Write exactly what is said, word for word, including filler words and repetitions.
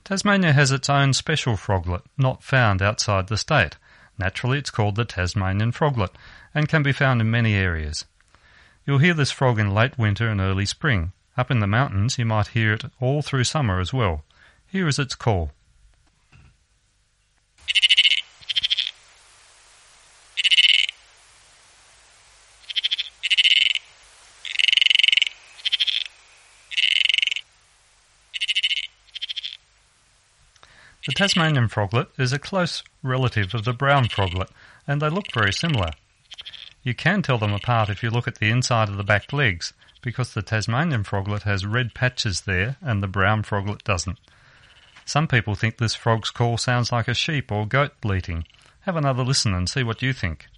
Tasmania has its own special froglet, not found outside the state. Naturally, it's called the Tasmanian froglet and can be found in many areas. You'll hear this frog in late winter and early spring. Up in the mountains, you might hear it all through summer as well. Here is its call. The Tasmanian froglet is a close relative of the brown froglet, and they look very similar. You can tell them apart if you look at the inside of the back legs, because the Tasmanian froglet has red patches there and the brown froglet doesn't. Some people think this frog's call sounds like a sheep or goat bleating. Have another listen and see what you think.